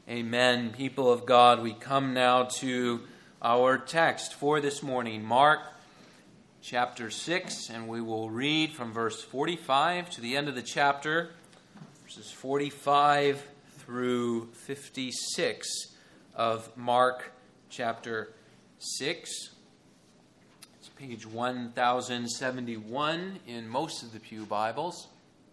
Amen. People of God, we come now to our text for this morning, Mark chapter 6, and we will read from verse 45 to the end of the chapter, verses 45 through 56 of Mark chapter 6. It's page 1071 in most of the Pew Bibles.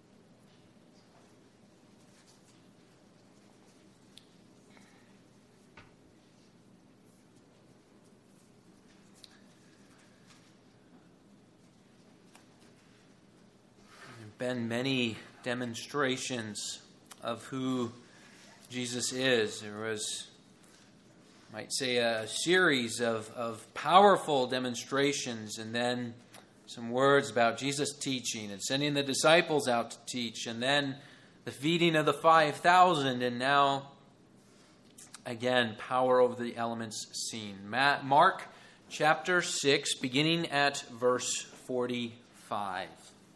Been many demonstrations of who Jesus is. There was, I might say, a series of powerful demonstrations, and then some words about Jesus teaching and sending the disciples out to teach, and then the feeding of the 5,000, and now, again, power over the elements seen. Mark chapter 6, beginning at verse 45.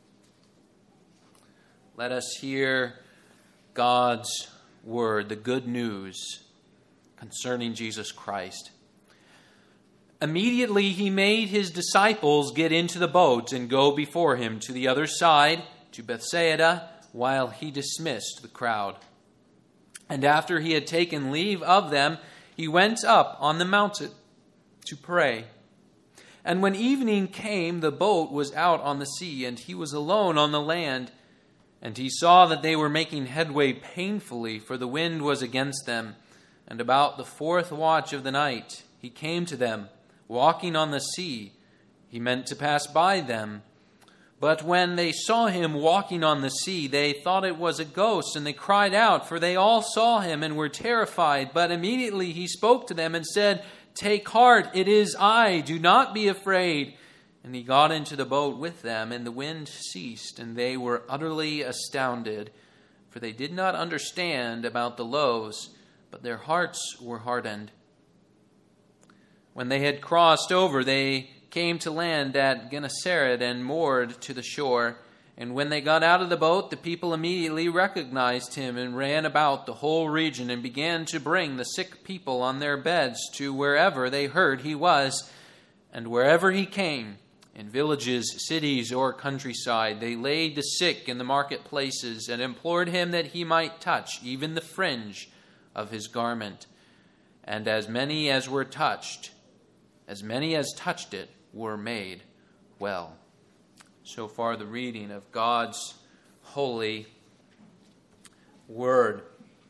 Let us hear God's word, the good news concerning Jesus Christ. Immediately he made his disciples get into the boat and go before him to the other side, to Bethsaida, while he dismissed the crowd. And after he had taken leave of them, he went up on the mountain to pray. And when evening came, the boat was out on the sea, and he was alone on the land. And he saw that they were making headway painfully, for the wind was against them. And about the 4th watch of the night, he came to them, walking on the sea. He meant to pass by them. But when they saw him walking on the sea, they thought it was a ghost, and they cried out, for they all saw him and were terrified. But immediately he spoke to them and said, "Take heart, it is I, do not be afraid." And he got into the boat with them, and the wind ceased, and they were utterly astounded, for they did not understand about the loaves, but their hearts were hardened. When they had crossed over, they came to land at Gennesaret and moored to the shore. And when they got out of the boat, the people immediately recognized him and ran about the whole region and began to bring the sick people on their beds to wherever they heard he was. And wherever he came, in villages, cities, or countryside, they laid the sick in the marketplaces and implored him that he might touch even the fringe of his garment. And as many as touched it, were made well. So far, the reading of God's holy word.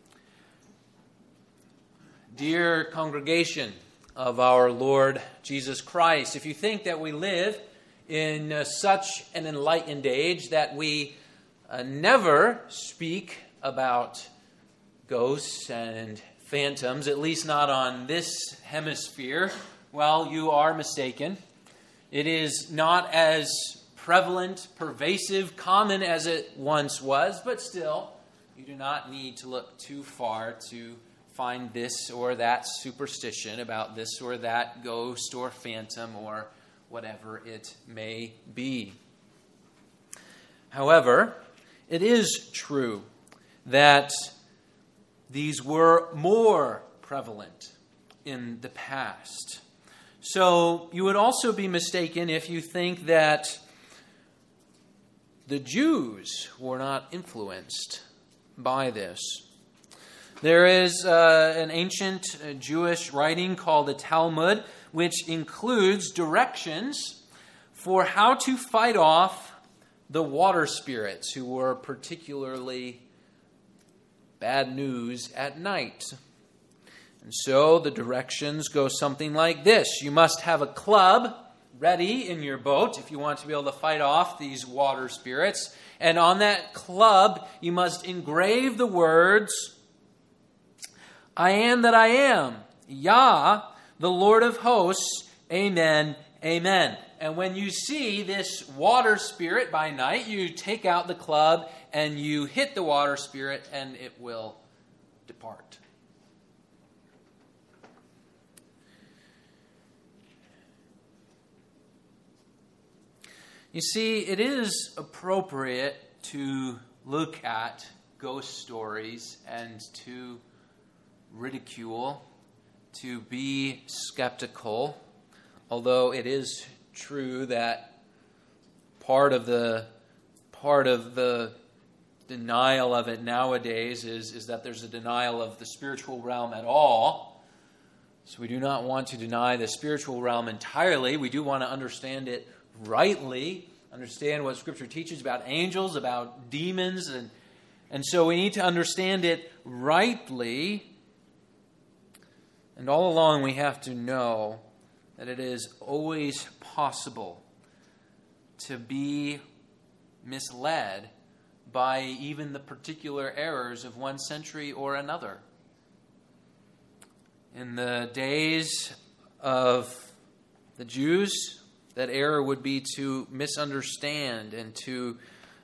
Dear congregation of our Lord Jesus Christ, if you think that we live in such an enlightened age that we never speak about ghosts and phantoms, at least not on this hemisphere, well, you are mistaken. It is not as prevalent, pervasive, common as it once was, but still, you do not need to look too far to find this or that superstition about this or that ghost or phantom or whatever it may be. However, it is true that these were more prevalent in the past. So you would also be mistaken if you think that the Jews were not influenced by this. There is an ancient Jewish writing called the Talmud, which includes directions for how to fight off the water spirits, who were particularly bad news at night. And so the directions go something like this. You must have a club ready in your boat if you want to be able to fight off these water spirits. And on that club, you must engrave the words, "I am that I am, Yah, the Lord of hosts, Amen, Amen." And when you see this water spirit by night, you take out the club and you hit the water spirit and it will depart. You see, it is appropriate to look at ghost stories and to ridicule, to be skeptical, although it is true that part of the denial of it nowadays is that there's a denial of the spiritual realm at all. So we do not want to deny the spiritual realm entirely. We do want to understand it rightly, understand what Scripture teaches about angels, about demons, and so we need to understand it rightly. And all along we have to know that it is always possible to be misled by even the particular errors of one century or another. In the days of the Jews, that error would be to misunderstand and to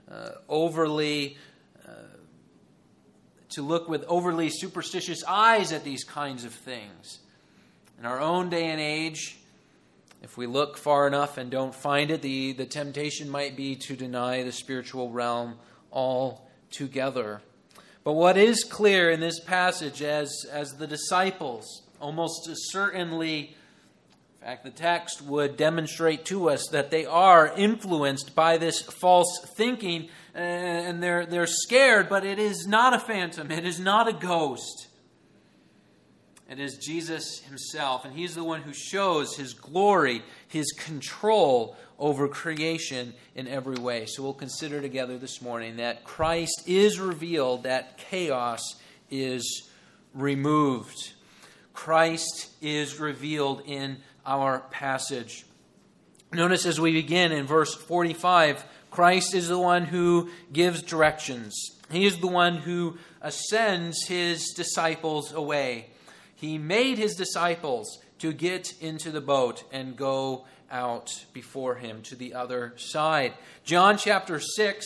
look with overly superstitious eyes at these kinds of things. In our own day and age, if we look far enough and don't find it, the temptation might be to deny the spiritual realm altogether. But what is clear in this passage, as the disciples almost certainly, in fact, the text would demonstrate to us that they are influenced by this false thinking, and they're scared, but it is not a phantom. It is not a ghost. It is Jesus himself, and he's the one who shows his glory, his control over creation in every way. So we'll consider together this morning that Christ is revealed, that chaos is removed. Christ is revealed in our passage. Notice as we begin in verse 45, Christ is the one who gives directions. He is the one who sends his disciples away. He made his disciples to get into the boat and go out before him to the other side. John chapter 6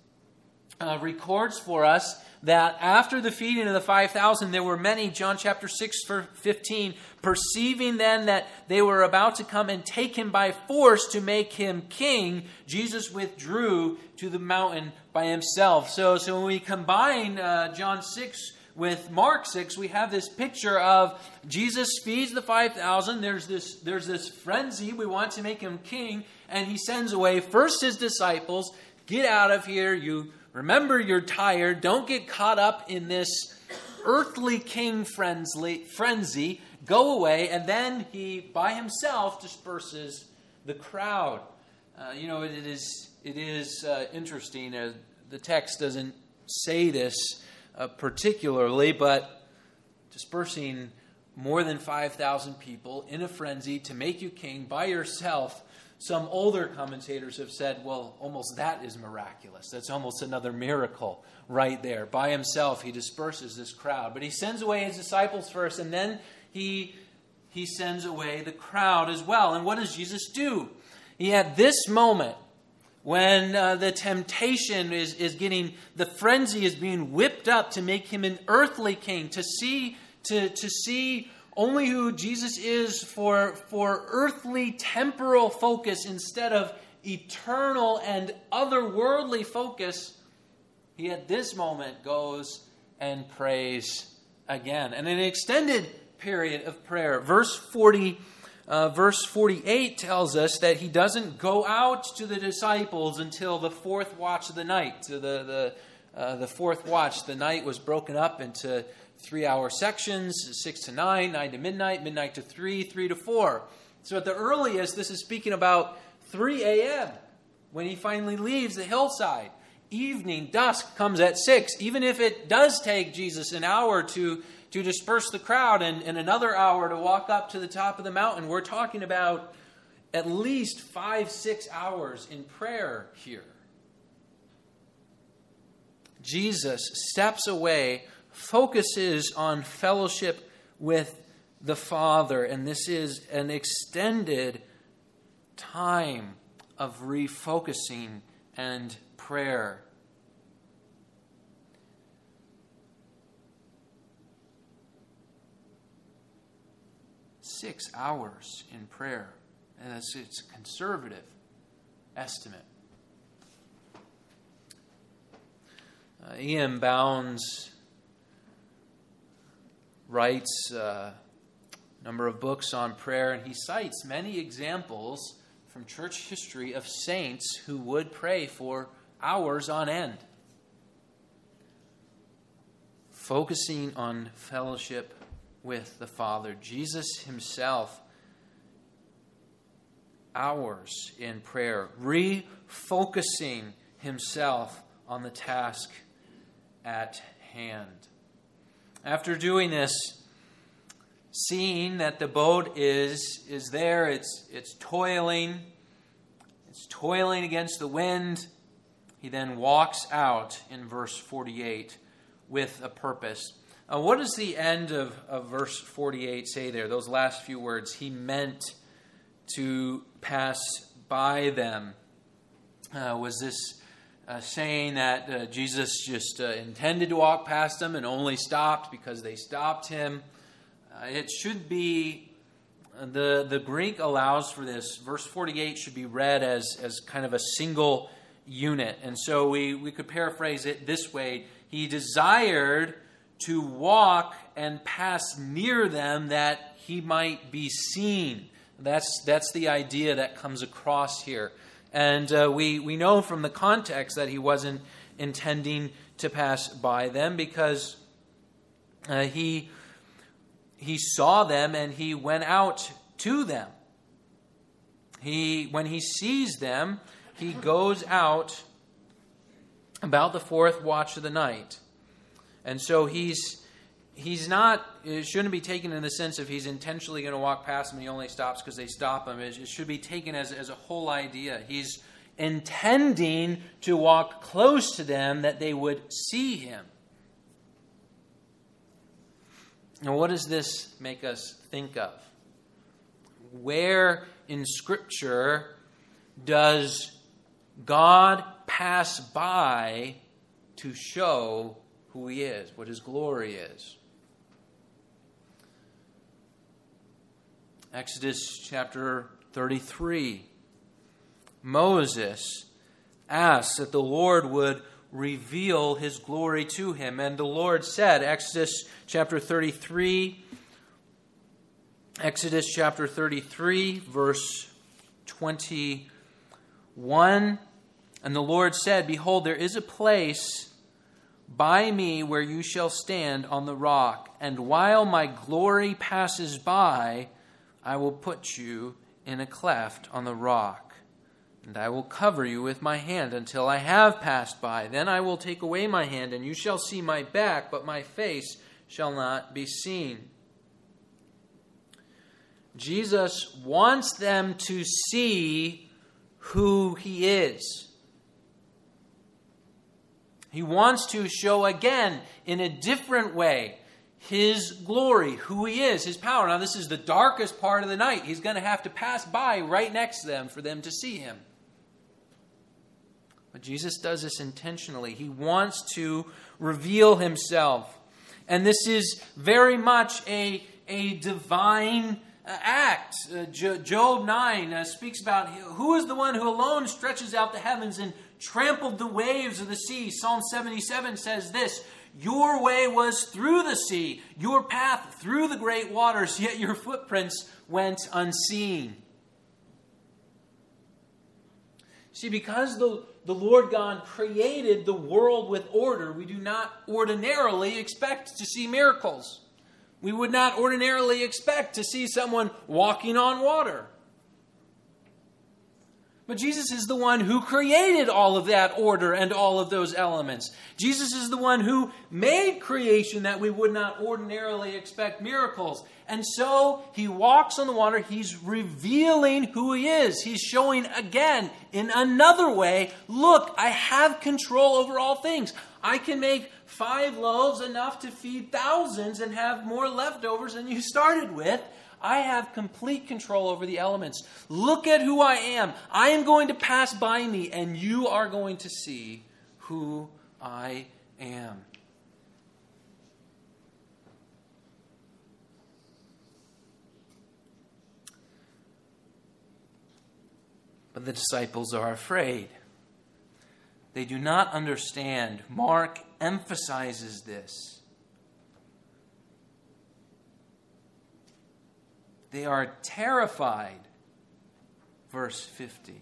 records for us that after the feeding of the 5,000, there were many, John chapter 6, verse 15, perceiving then that they were about to come and take him by force to make him king, Jesus withdrew to the mountain by himself. So when we combine John 6 with Mark 6, we have this picture of Jesus feeds the 5,000. There's this frenzy. We want to make him king. And he sends away first his disciples. Get out of here. You remember you're tired. Don't get caught up in this earthly king frenzy. Go away. And then he, by himself, disperses the crowd. It is interesting. The text doesn't say this particularly, but dispersing more than 5,000 people in a frenzy to make you king by yourself, some older commentators have said, well, almost that is miraculous. That's almost another miracle right there. By himself, he disperses this crowd. But he sends away his disciples first, and then he sends away the crowd as well. And what does Jesus do? He had this moment when the temptation is getting, the frenzy is being whipped up to make him an earthly king, to see only who Jesus is for earthly temporal focus instead of eternal and otherworldly focus. He at this moment goes and prays again. And an extended period of prayer. Verse 48 tells us that he doesn't go out to the disciples until the fourth watch of the night. So the fourth watch, the night was broken up into 3-hour sections, 6 to 9, 9 to midnight, midnight to 3, 3 to 4. So at the earliest, this is speaking about 3 a.m. when he finally leaves the hillside. Evening, dusk comes at 6. Even if it does take Jesus an hour to disperse the crowd and another hour to walk up to the top of the mountain, we're talking about at least 5-6 hours in prayer here. Jesus steps away, focuses on fellowship with the Father, and this is an extended time of refocusing and prayer. Six hours in prayer, and it's a conservative estimate. E.M. Bounds writes a number of books on prayer, and he cites many examples from church history of saints who would pray for hours on end, focusing on fellowship with the Father. Jesus himself, hours in prayer, refocusing himself on the task at hand. After doing this, seeing that the boat is there, it's toiling against the wind, he then walks out in verse 48 with a purpose. What does the end of verse 48 say there? Those last few words, he meant to pass by them. Was this saying that Jesus just intended to walk past them and only stopped because they stopped him? It should be, the Greek allows for this. Verse 48 should be read as kind of a single unit. And so we could paraphrase it this way. He desired to walk and pass near them that he might be seen. That's the idea that comes across here. And we know from the context that he wasn't intending to pass by them, because he saw them and he went out to them. When he sees them, he goes out about the fourth watch of the night. And so he's not, it shouldn't be taken in the sense of he's intentionally going to walk past them and he only stops because they stop him. It should be taken as a whole idea. He's intending to walk close to them that they would see him. Now, what does this make us think of? Where in Scripture does God pass by to show who he is, what his glory is? Exodus chapter 33. Moses asks that the Lord would reveal his glory to him. And the Lord said, Exodus chapter 33, verse 21. And the Lord said, "Behold, there is a place by me where you shall stand on the rock. And while my glory passes by, I will put you in a cleft on the rock. And I will cover you with my hand until I have passed by. Then I will take away my hand, and you shall see my back, but my face shall not be seen." Jesus wants them to see who he is. He wants to show again, in a different way, his glory, who he is, his power. Now, this is the darkest part of the night. He's going to have to pass by right next to them for them to see him. But Jesus does this intentionally. He wants to reveal himself. And this is very much a divine act. Job 9 speaks about who is the one who alone stretches out the heavens and trampled the waves of the sea. Psalm 77 says this: "Your way was through the sea, your path through the great waters, yet your footprints went unseen." See, because the Lord God created the world with order, we do not ordinarily expect to see miracles. We would not ordinarily expect to see someone walking on water. But Jesus is the one who created all of that order and all of those elements. Jesus is the one who made creation that we would not ordinarily expect miracles. And so he walks on the water. He's revealing who he is. He's showing again in another way, look, I have control over all things. I can make 5 loaves enough to feed thousands and have more leftovers than you started with. I have complete control over the elements. Look at who I am. I am going to pass by me, and you are going to see who I am. But the disciples are afraid. They do not understand. Mark emphasizes this. They are terrified. Verse 50.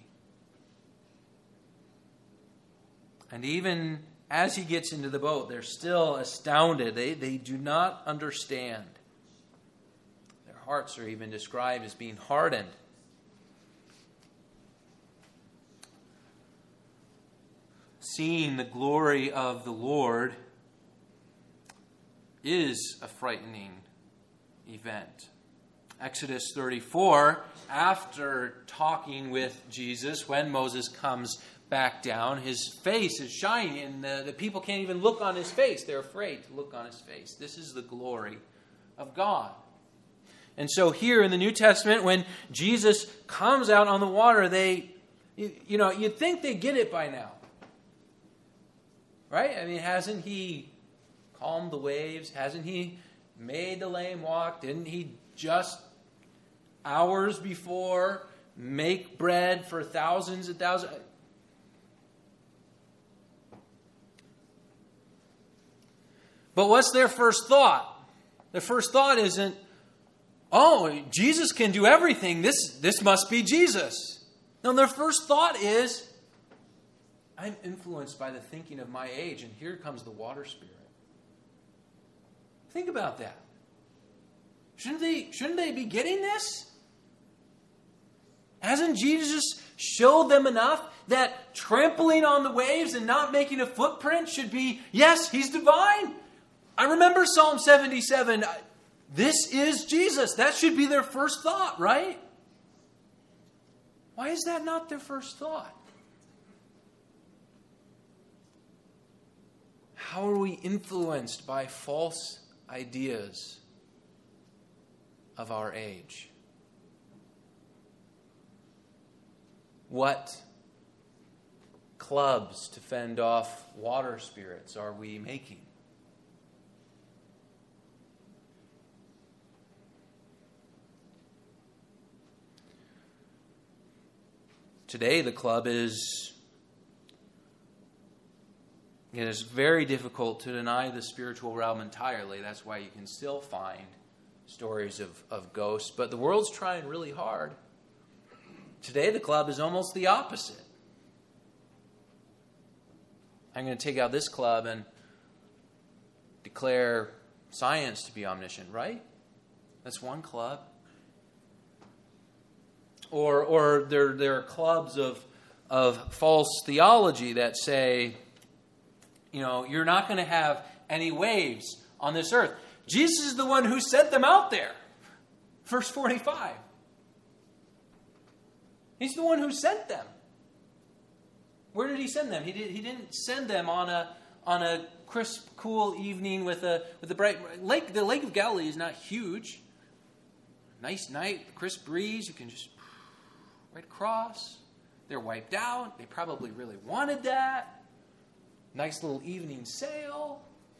And even as he gets into the boat, they're still astounded. They do not understand. Their hearts are even described as being hardened. Seeing the glory of the Lord is a frightening event. Exodus 34, after talking with Jesus, when Moses comes back down, his face is shining, and the people can't even look on his face. They're afraid to look on his face. This is the glory of God. And so here in the New Testament, when Jesus comes out on the water, you'd think they get it by now. Right? I mean, hasn't he calmed the waves? Hasn't he made the lame walk? Didn't he just hours before make bread for thousands and thousands? But what's their first thought? Their first thought isn't, oh, Jesus can do everything. This must be Jesus. No, their first thought is, I'm influenced by the thinking of my age, and here comes the water spirit. Think about that. Shouldn't they be getting this? Hasn't Jesus showed them enough that trampling on the waves and not making a footprint should be, yes, he's divine? I remember Psalm 77. This is Jesus. That should be their first thought, right? Why is that not their first thought? How are we influenced by false ideas of our age? What clubs to fend off water spirits are we making? Today the club is... It is very difficult to deny the spiritual realm entirely. That's why you can still find stories of ghosts. But the world's trying really hard. Today, the club is almost the opposite. I'm going to take out this club and declare science to be omniscient, right? That's one club. Or there are clubs of false theology that say, you're not going to have any waves on this earth. Jesus is the one who sent them out there. Verse 45. He's the one who sent them. Where did he send them? He didn't send them on a crisp, cool evening with a bright lake. The Lake of Galilee is not huge. Nice night, crisp breeze. You can just right across. They're wiped out. They probably really wanted that. Nice little evening sail.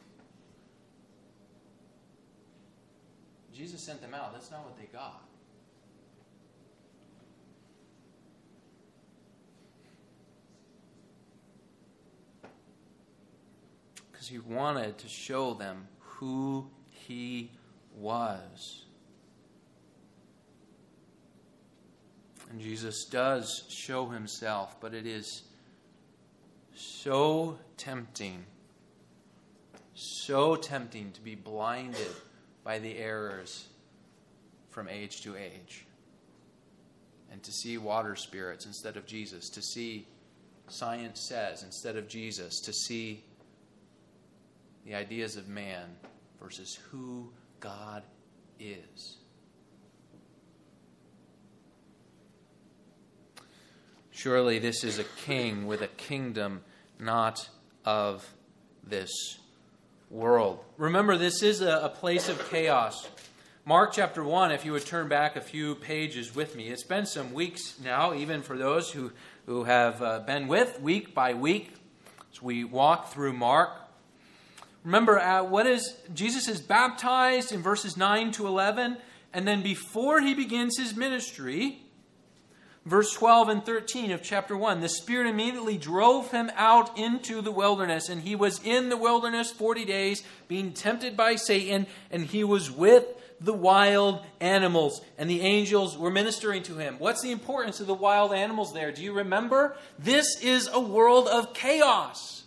Jesus sent them out. That's not what they got. Because he wanted to show them who he was. And Jesus does show himself, but it is so tempting to be blinded by the errors from age to age. And to see water spirits instead of Jesus, to see science says instead of Jesus, to see the ideas of man versus who God is. Surely this is a king with a kingdom not of this world. Remember, this is a place of chaos. Mark chapter 1, if you would turn back a few pages with me. It's been some weeks now, even for those who have been with week by week, as we walk through Mark. Remember, Jesus is baptized in verses 9 to 11, and then before he begins his ministry, verse 12 and 13 of chapter 1, the Spirit immediately drove him out into the wilderness, and he was in the wilderness 40 days, being tempted by Satan, and he was with the wild animals, and the angels were ministering to him. What's the importance of the wild animals there? Do you remember? This is a world of chaos.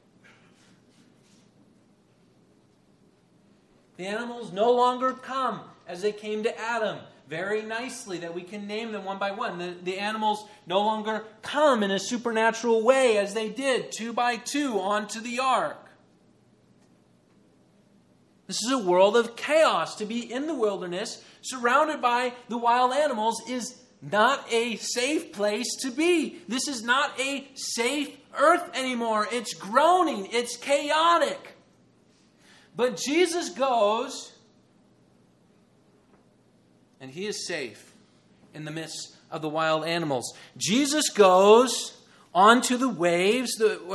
The animals no longer come as they came to Adam, very nicely, that we can name them one by one. The animals no longer come in a supernatural way as they did, 2 by 2, onto the ark. This is a world of chaos. To be in the wilderness, surrounded by the wild animals, is not a safe place to be. This is not a safe earth anymore. It's groaning. It's chaotic. But Jesus goes, and he is safe in the midst of the wild animals. Jesus goes onto the waves.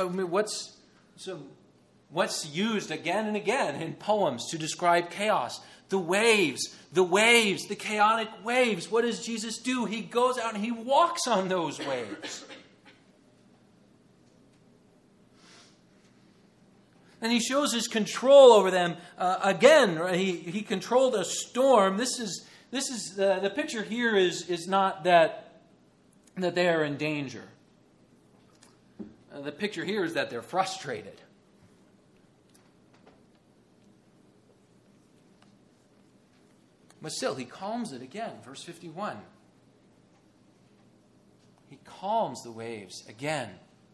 What's used again and again in poems to describe chaos? The waves, the chaotic waves. What does Jesus do? He goes out and he walks on those waves. And he shows his control over them again. He controlled a storm. This is the picture here is not that they are in danger. The picture here is that they're frustrated. But still, he calms it again. Verse 51. He calms the waves again.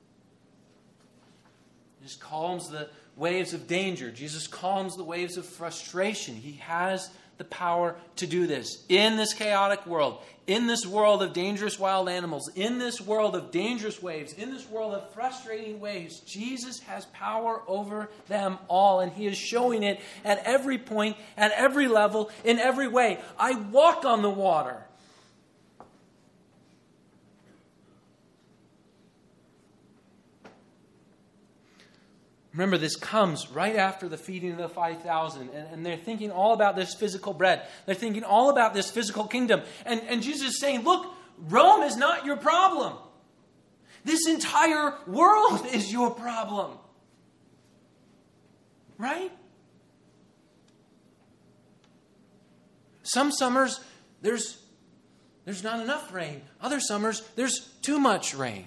He just calms the waves of danger. Jesus calms the waves of frustration. He has the power to do this. In this chaotic world, in this world of dangerous wild animals, in this world of dangerous waves, in this world of frustrating waves, Jesus has power over them all. And he is showing it at every point, at every level, in every way. I walk on the water. Remember, this comes right after the feeding of the 5,000. And they're thinking all about this physical bread. They're thinking all about this physical kingdom. And Jesus is saying, look, Rome is not your problem. This entire world is your problem. Right? Some summers, there's not enough rain. Other summers, there's too much rain.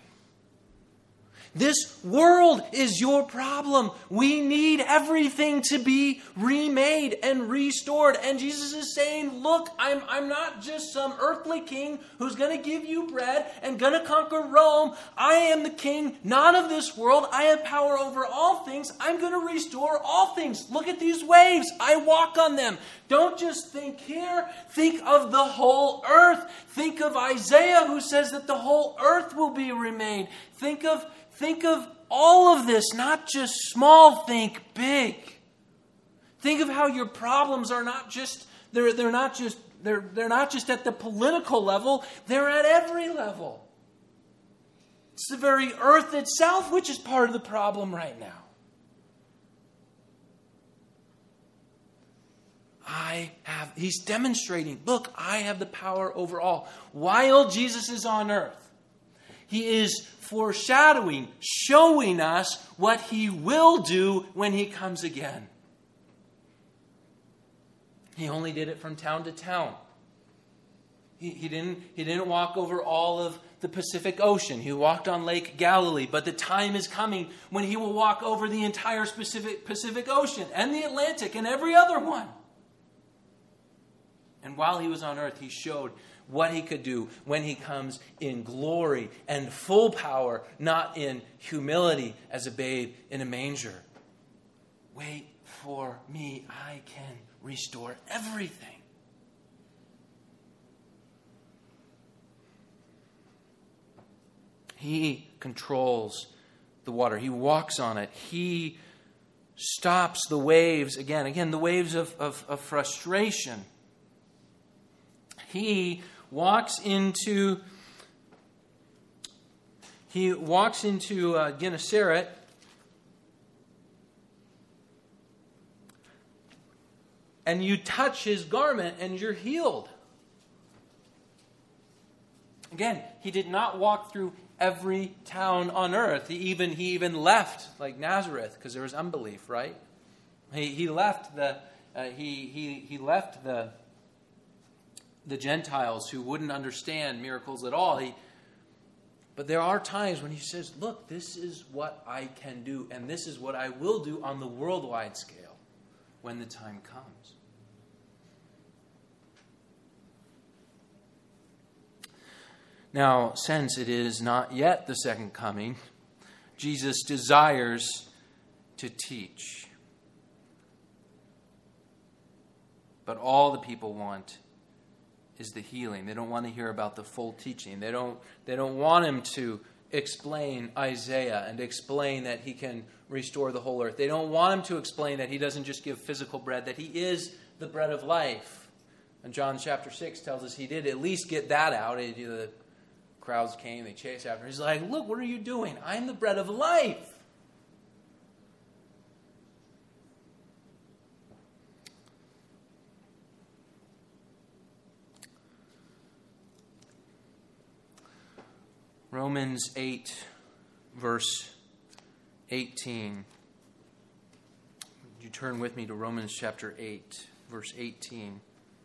This world is your problem. We need everything to be remade and restored. And Jesus is saying, look, I'm not just some earthly king who's going to give you bread and going to conquer Rome. I am the king, not of this world. I have power over all things. I'm going to restore all things. Look at these waves. I walk on them. Don't just think here. Think of the whole earth. Think of Isaiah, who says that the whole earth will be remade. Think of all of this, not just small, think big. Think of how your problems are not just they're not just at the political level, they're at every level. It's the very earth itself which is part of the problem right now. He's demonstrating, look, I have the power over all. While Jesus is on earth, he is foreshadowing, showing us what he will do when he comes again. He only did it from town to town. He didn't walk over all of the Pacific Ocean. He walked on Lake Galilee. But the time is coming when he will walk over the entire Pacific Ocean and the Atlantic and every other one. And while he was on earth, he showed what he could do when he comes in glory and full power, not in humility as a babe in a manger. Wait for me. I can restore everything. He controls the water. He walks on it. He stops the waves. Again, the waves of frustration. He walks into Gennesaret, and you touch his garment and you're healed. Again, he did not walk through every town on earth. He even left, like Nazareth, because there was unbelief, right? He left the the Gentiles who wouldn't understand miracles at all. But there are times when he says, look, this is what I can do, and this is what I will do on the worldwide scale when the time comes. Now, since it is not yet the second coming, Jesus desires to teach. But all the people want is the healing. They don't want to hear about the full teaching. They don't want him to explain Isaiah and explain that he can restore the whole earth. They don't want him to explain that he doesn't just give physical bread, that he is the bread of life. And John chapter 6 tells us he did at least get that out. The crowds came, they chased after him. He's like, look, what are you doing? I'm the bread of life. Romans 8, verse 18. Would you turn with me to Romans chapter 8, verse 18?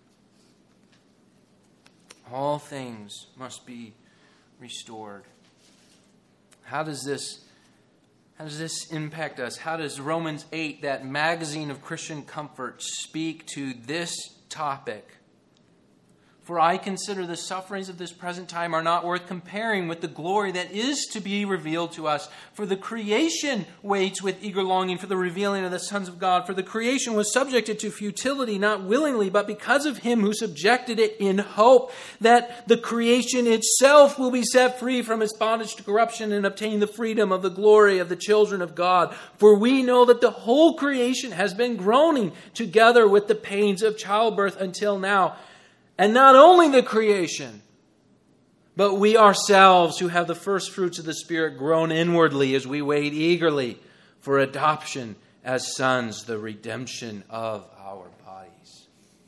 All things must be restored. How does this impact us? How does Romans 8, that magazine of Christian comfort, speak to this topic? For I consider the sufferings of this present time are not worth comparing with the glory that is to be revealed to us. For the creation waits with eager longing for the revealing of the sons of God. For the creation was subjected to futility, not willingly, but because of him who subjected it, in hope that the creation itself will be set free from its bondage to corruption and obtain the freedom of the glory of the children of God. For we know that the whole creation has been groaning together with the pains of childbirth until now. And not only the creation, but we ourselves who have the first fruits of the Spirit groan inwardly as we wait eagerly for adoption as sons, the redemption of our bodies.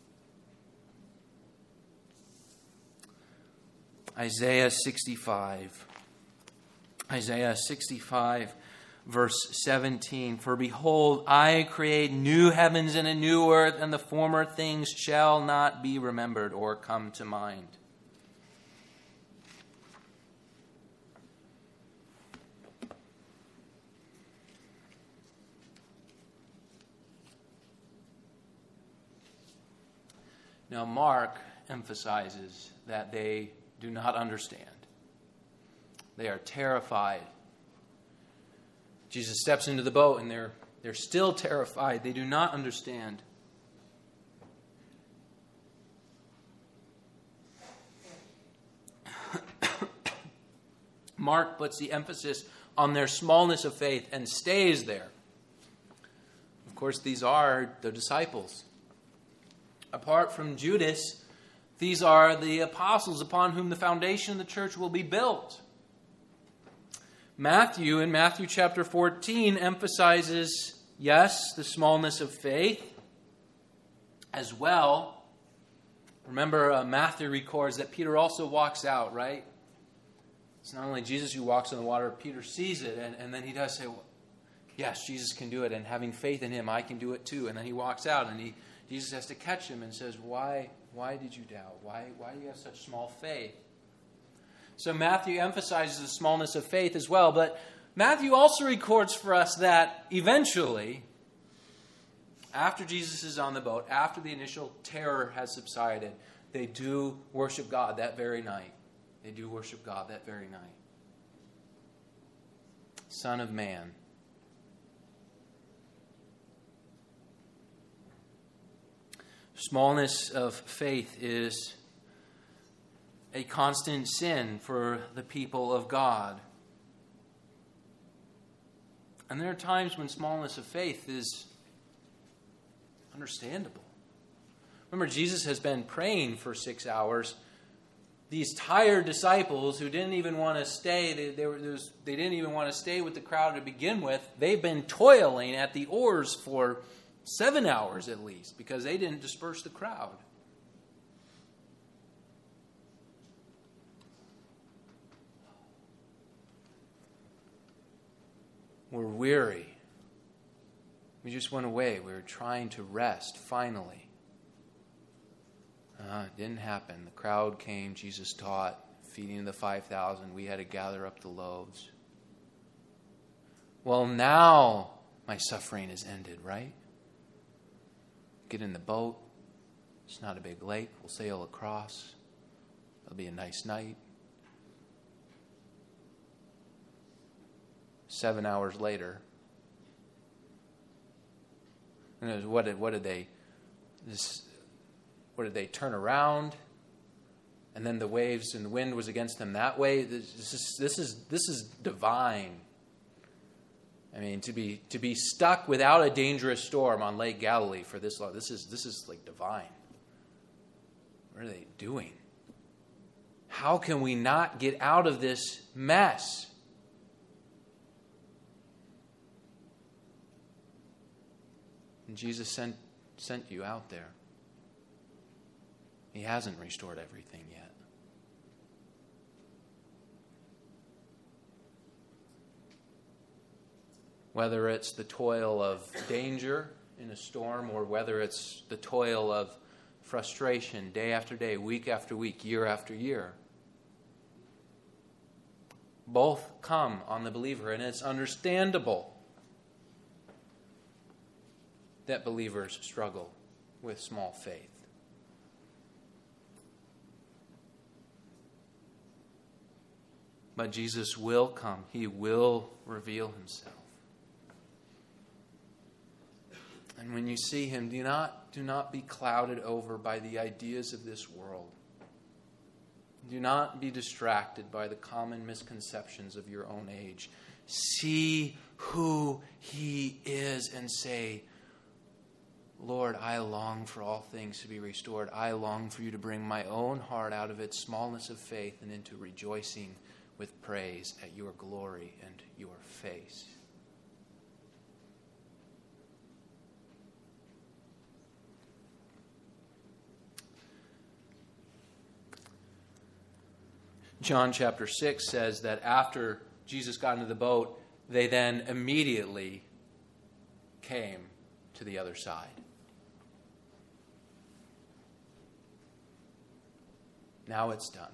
Isaiah 65. Isaiah 65. Verse 17, for behold, I create new heavens and a new earth, and the former things shall not be remembered or come to mind. Now, Mark emphasizes that they do not understand. They are terrified. Jesus steps into the boat and they're still terrified. They do not understand. Mark puts the emphasis on their smallness of faith and stays there. Of course, these are the disciples. Apart from Judas, these are the apostles upon whom the foundation of the church will be built. Matthew, in Matthew chapter 14, emphasizes, yes, the smallness of faith as well. Remember, Matthew records that Peter also walks out, right? It's not only Jesus who walks on the water, Peter sees it, and then he does say, well, yes, Jesus can do it, and having faith in him, I can do it too. And then he walks out, and Jesus has to catch him and says, why did you doubt? Why do you have such small faith? So Matthew emphasizes the smallness of faith as well. But Matthew also records for us that eventually, after Jesus is on the boat, after the initial terror has subsided, they do worship God that very night. They do worship God that very night. Son of Man. Smallness of faith is a constant sin for the people of God. And there are times when smallness of faith is understandable. Remember, Jesus has been praying for 6 hours. These tired disciples who didn't even want to stay, they didn't even want to stay with the crowd to begin with. They've been toiling at the oars for 7 hours at least because they didn't disperse the crowd. We're weary. We just went away. We were trying to rest, finally. It didn't happen. The crowd came. Jesus taught, feeding the 5,000. We had to gather up the loaves. Well, now my suffering is ended, right? Get in the boat. It's not a big lake. We'll sail across. It'll be a nice night. 7 hours later, and what did they turn around? And then the waves and the wind was against them that way. This is divine. I mean, to be stuck without a dangerous storm on Lake Galilee for this long, this is like divine. What are they doing? How can we not get out of this mess? And Jesus sent you out there. He hasn't restored everything yet. Whether it's the toil of danger in a storm or whether it's the toil of frustration day after day, week after week, year after year. Both come on the believer, and it's understandable that believers struggle with small faith. But Jesus will come. He will reveal himself. And when you see him, do not be clouded over by the ideas of this world. Do not be distracted by the common misconceptions of your own age. See who he is and say, Lord, I long for all things to be restored. I long for you to bring my own heart out of its smallness of faith and into rejoicing with praise at your glory and your face. John chapter 6 says that after Jesus got into the boat, they then immediately came to the other side. Now it's done.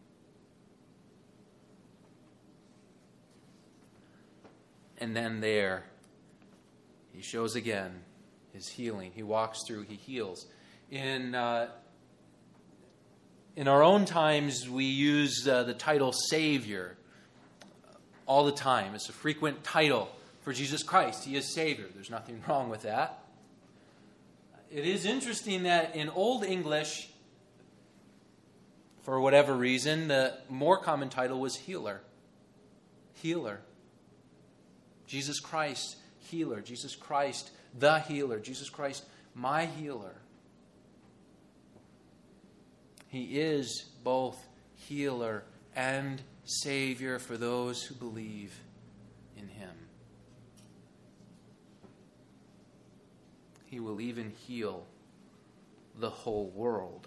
And then there, he shows again his healing. He walks through, he heals. In our own times, we use the title Savior all the time. It's a frequent title for Jesus Christ. He is Savior. There's nothing wrong with that. It is interesting that in Old English, for whatever reason, the more common title was Healer. Healer. Jesus Christ, Healer. Jesus Christ, the Healer. Jesus Christ, my Healer. He is both Healer and Savior for those who believe in him. He will even heal the whole world.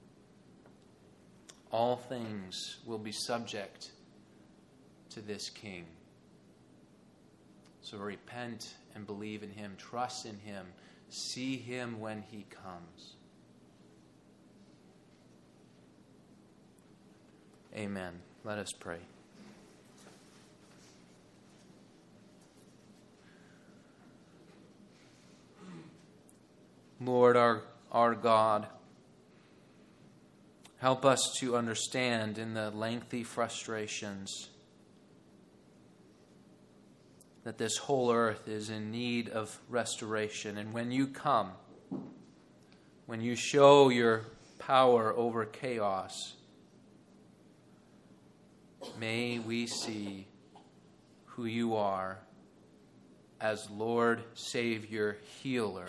All things will be subject to this King. So repent and believe in him. Trust in him. See him when he comes. Amen. Let us pray. Lord, our God, help us to understand in the lengthy frustrations that this whole earth is in need of restoration. And when you come, when you show your power over chaos, may we see who you are as Lord, Savior, Healer.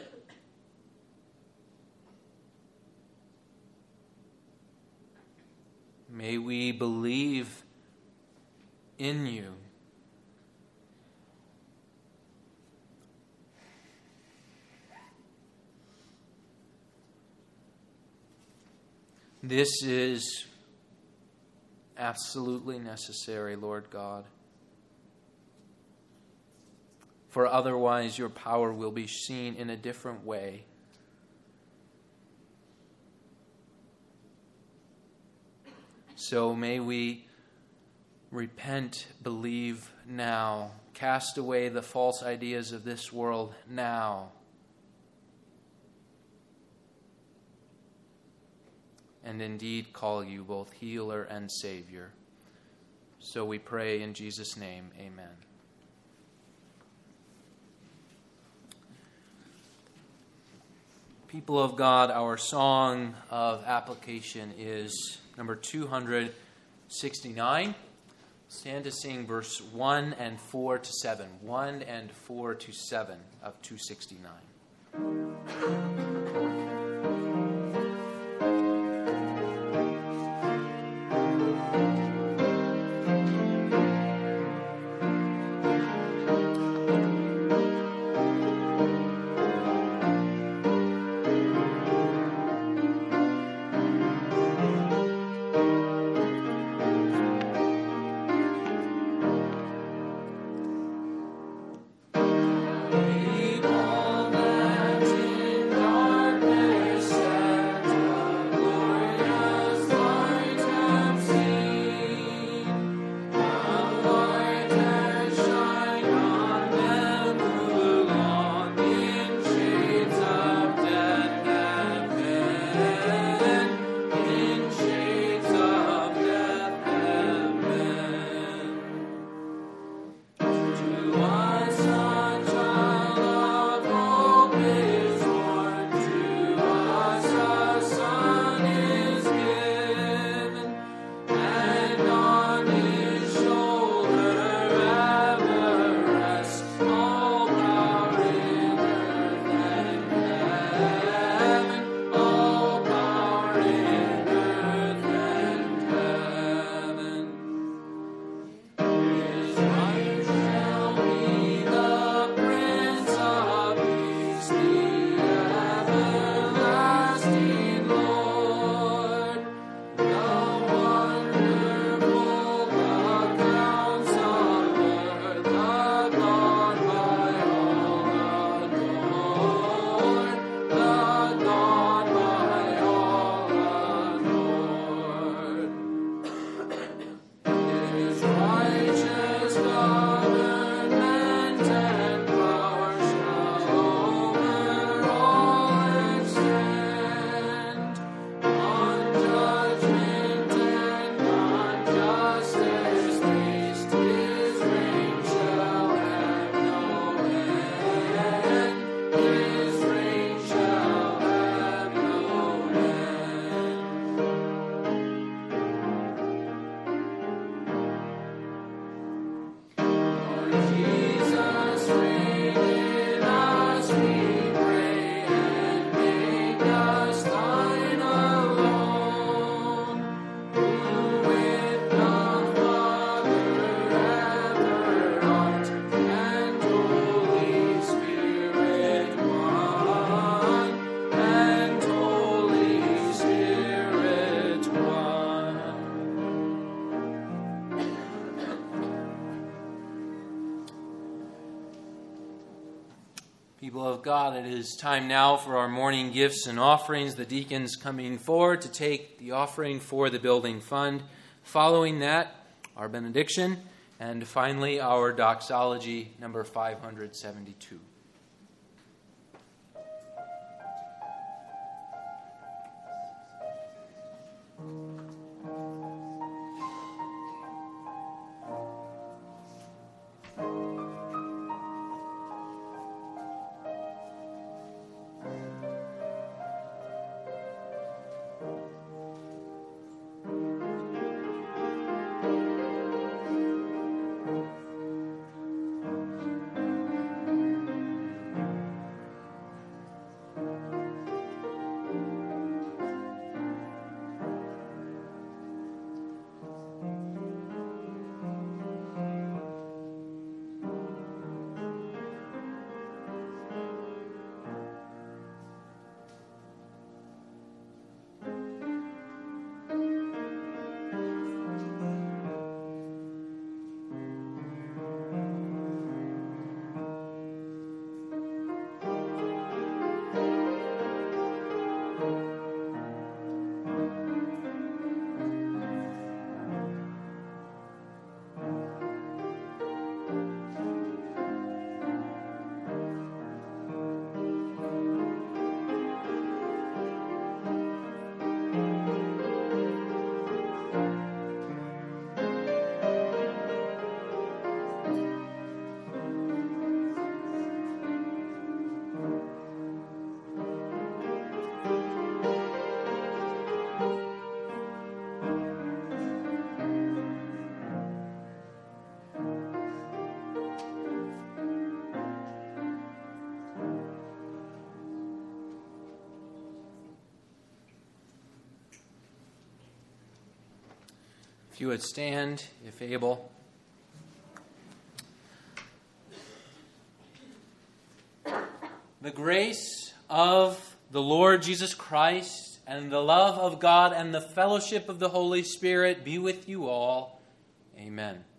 May we believe in you. This is absolutely necessary, Lord God. For otherwise your power will be seen in a different way. so may we repent, believe now, cast away the false ideas of this world now, and indeed call you both healer and Savior. So we pray in Jesus' name, amen. People of God, our song of application is number 269. Stand to sing verse 1 and 4 to 7. 1 and 4 to 7 of 269. People of God, it is time now for our morning gifts and offerings. The deacons coming forward to take the offering for the building fund. Following that, our benediction, and finally our doxology, number 572. If you would stand, if able. The grace of the Lord Jesus Christ and the love of God and the fellowship of the Holy Spirit be with you all. Amen.